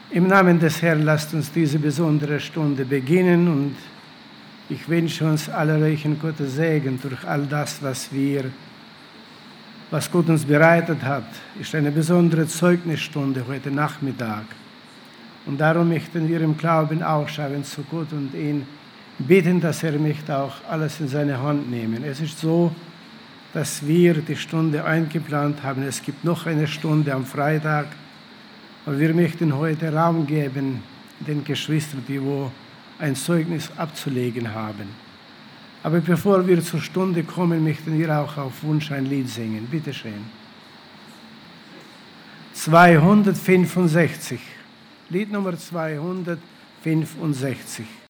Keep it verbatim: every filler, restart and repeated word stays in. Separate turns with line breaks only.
Im Namen des Herrn lasst uns diese besondere Stunde beginnen und ich wünsche uns allerreichen Gottes Segen durch all das, was wir, was Gott uns bereitet hat. Ist eine besondere Zeugnisstunde heute Nachmittag. Und darum möchten wir im Glauben aufschauen zu Gott und ihn bitten, dass er möchte auch alles in seine Hand nehmen. Es ist so, dass wir die Stunde eingeplant haben. Es gibt noch eine Stunde am Freitag. Und wir möchten heute Raum geben den Geschwistern, die wo ein Zeugnis abzulegen haben. Aber bevor wir zur Stunde kommen, möchten wir auch auf Wunsch ein Lied singen. Bitte schön. zweihundertfünfundsechzig. Lied Nummer zweihundertfünfundsechzig.